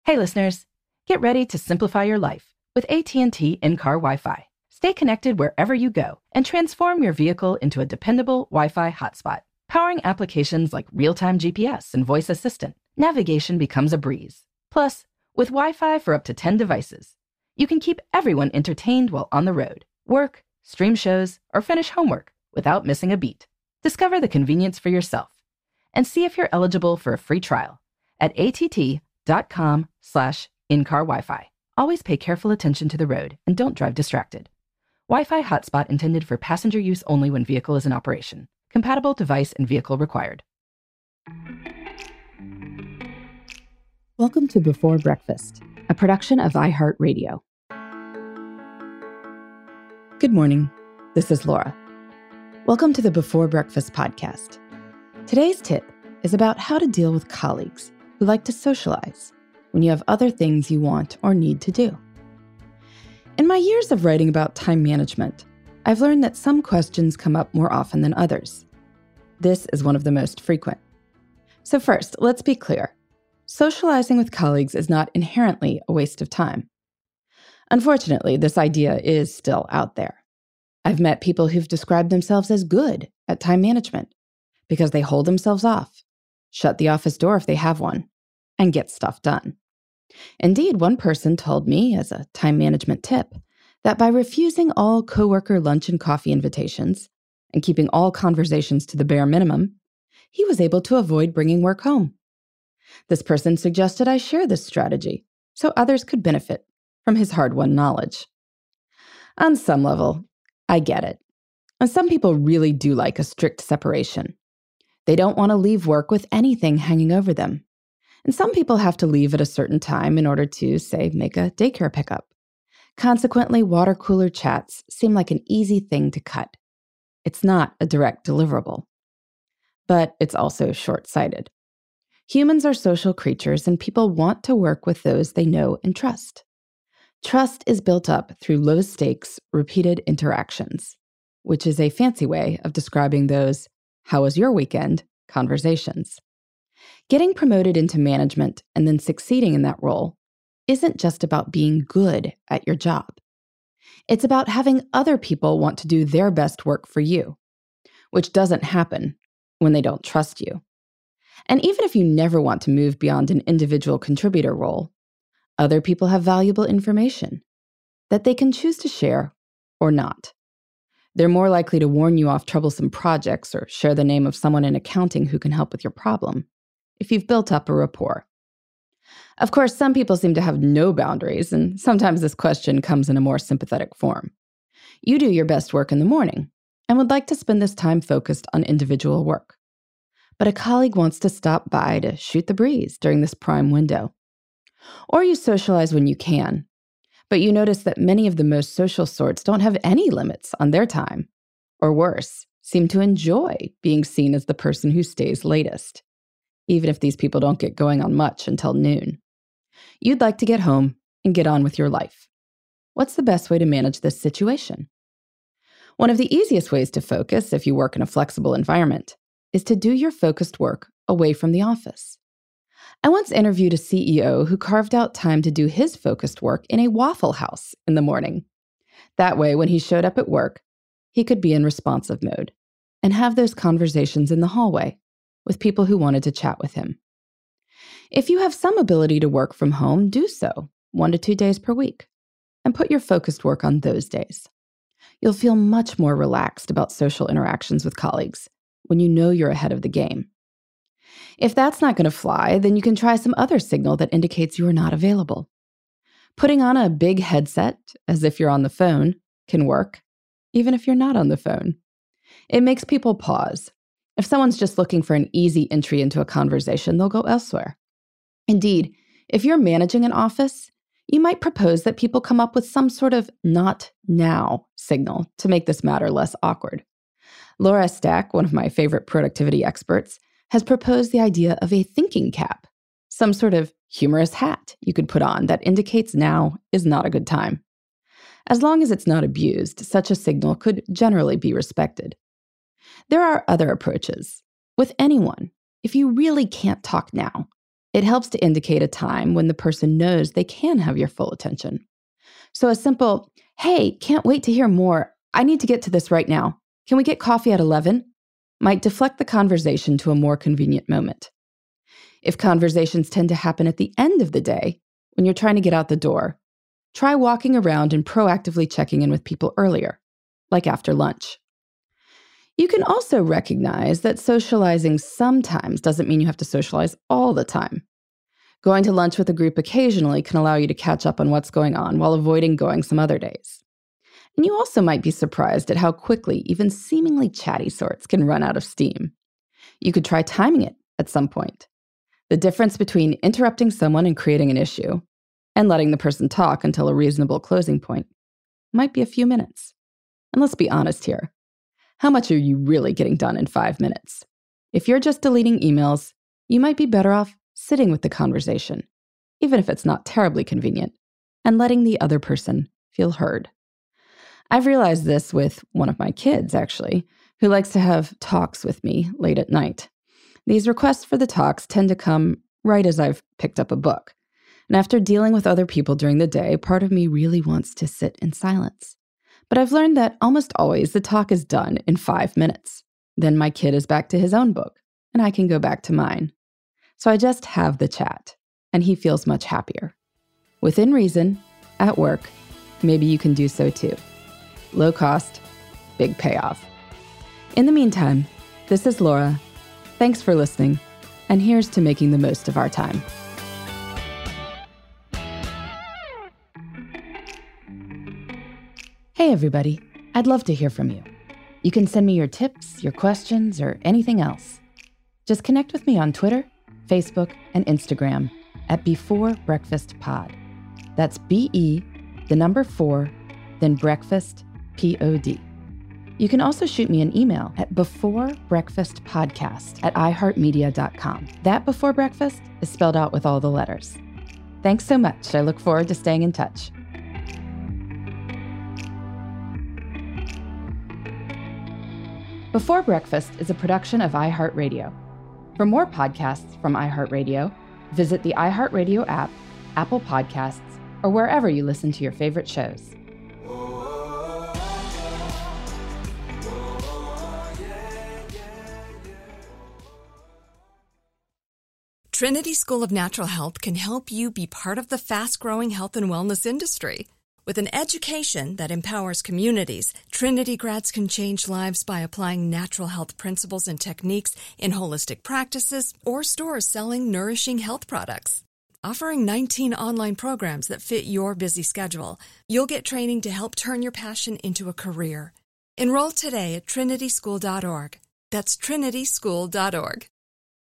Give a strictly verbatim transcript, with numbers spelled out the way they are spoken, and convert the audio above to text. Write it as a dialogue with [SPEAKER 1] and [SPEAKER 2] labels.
[SPEAKER 1] Hey listeners, get ready to simplify your life with A T and T in-car Wi-Fi. Stay connected wherever you go and transform your vehicle into a dependable Wi-Fi hotspot. Powering applications like real-time G P S and voice assistant, navigation becomes a breeze. Plus, with Wi-Fi for up to ten devices, you can keep everyone entertained while on the road, work, stream shows, or finish homework without missing a beat. Discover the convenience for yourself and see if you're eligible for a free trial at att.com slash in-car Wi-Fi. Always pay careful attention to the road and don't drive distracted. Wi-Fi hotspot intended for passenger use only when vehicle is in operation. Compatible device and vehicle required.
[SPEAKER 2] Welcome to Before Breakfast, a production of iHeartRadio. Good morning. This is Laura. Welcome to the Before Breakfast podcast. Today's tip is about how to deal with colleagues who like to socialize when you have other things you want or need to do. In my years of writing about time management, I've learned that some questions come up more often than others. This is one of the most frequent. So first, let's be clear. Socializing with colleagues is not inherently a waste of time. Unfortunately, this idea is still out there. I've met people who've described themselves as good at time management because they hold themselves off, shut the office door if they have one, and get stuff done. Indeed, one person told me, as a time management tip, that by refusing all coworker lunch and coffee invitations and keeping all conversations to the bare minimum, he was able to avoid bringing work home. This person suggested I share this strategy so others could benefit from his hard-won knowledge. On some level, I get it. And some people really do like a strict separation. They don't want to leave work with anything hanging over them. And some people have to leave at a certain time in order to, say, make a daycare pickup. Consequently, water cooler chats seem like an easy thing to cut. It's not a direct deliverable. But it's also short-sighted. Humans are social creatures, and people want to work with those they know and trust. Trust is built up through low-stakes, repeated interactions, which is a fancy way of describing those "how was your weekend?" conversations. Getting promoted into management and then succeeding in that role isn't just about being good at your job. It's about having other people want to do their best work for you, which doesn't happen when they don't trust you. And even if you never want to move beyond an individual contributor role, other people have valuable information that they can choose to share or not. They're more likely to warn you off troublesome projects or share the name of someone in accounting who can help with your problem if you've built up a rapport. Of course, some people seem to have no boundaries, and sometimes this question comes in a more sympathetic form. You do your best work in the morning and would like to spend this time focused on individual work. But a colleague wants to stop by to shoot the breeze during this prime window. Or you socialize when you can, but you notice that many of the most social sorts don't have any limits on their time, or worse, seem to enjoy being seen as the person who stays latest, even if these people don't get going on much until noon. You'd like to get home and get on with your life. What's the best way to manage this situation? One of the easiest ways to focus, if you work in a flexible environment, is to do your focused work away from the office. I once interviewed a C E O who carved out time to do his focused work in a Waffle House in the morning. That way, when he showed up at work, he could be in responsive mode and have those conversations in the hallway with people who wanted to chat with him. If you have some ability to work from home, do so one to two days per week and put your focused work on those days. You'll feel much more relaxed about social interactions with colleagues when you know you're ahead of the game. If that's not going to fly, then you can try some other signal that indicates you are not available. Putting on a big headset, as if you're on the phone, can work, even if you're not on the phone. It makes people pause. If someone's just looking for an easy entry into a conversation, they'll go elsewhere. Indeed, if you're managing an office, you might propose that people come up with some sort of "not now" signal to make this matter less awkward. Laura Stack, one of my favorite productivity experts, has proposed the idea of a thinking cap, some sort of humorous hat you could put on that indicates now is not a good time. As long as it's not abused, such a signal could generally be respected. There are other approaches. With anyone, if you really can't talk now, It helps to indicate a time when the person knows they can have your full attention. So a simple, "Hey, can't wait to hear more. I need to get to this right now. Can we get coffee at eleven?" might deflect the conversation to a more convenient moment. If conversations tend to happen at the end of the day, when you're trying to get out the door, try walking around and proactively checking in with people earlier, like after lunch. You can also recognize that socializing sometimes doesn't mean you have to socialize all the time. Going to lunch with a group occasionally can allow you to catch up on what's going on while avoiding going some other days. And you also might be surprised at how quickly even seemingly chatty sorts can run out of steam. You could try timing it at some point. The difference between interrupting someone and creating an issue and letting the person talk until a reasonable closing point might be a few minutes. And let's be honest here. How much are you really getting done in five minutes? If you're just deleting emails, you might be better off sitting with the conversation, even if it's not terribly convenient, and letting the other person feel heard. I've realized this with one of my kids, actually, who likes to have talks with me late at night. These requests for the talks tend to come right as I've picked up a book. And after dealing with other people during the day, part of me really wants to sit in silence. But I've learned that almost always the talk is done in five minutes. Then my kid is back to his own book, and I can go back to mine. So I just have the chat, and he feels much happier. Within reason, at work, maybe you can do so too. Low cost, big payoff. In the meantime, this is Laura. Thanks for listening, and here's to making the most of our time. Hey everybody, I'd love to hear from you. You can send me your tips, your questions, or anything else. Just connect with me on Twitter, Facebook, and Instagram at Before Breakfast Pod. That's B E, the number four, then breakfast, P O D. You can also shoot me an email at beforebreakfastpodcast at i heart media dot com. That Before Breakfast is spelled out with all the letters. Thanks so much. I look forward to staying in touch. Before Breakfast is a production of iHeartRadio. For more podcasts from iHeartRadio, visit the iHeartRadio app, Apple Podcasts, or wherever you listen to your favorite shows.
[SPEAKER 3] Trinity School of Natural Health can help you be part of the fast-growing health and wellness industry. With an education that empowers communities, Trinity grads can change lives by applying natural health principles and techniques in holistic practices or stores selling nourishing health products. Offering nineteen online programs that fit your busy schedule, you'll get training to help turn your passion into a career. Enroll today at trinity school dot org. That's trinity school dot org.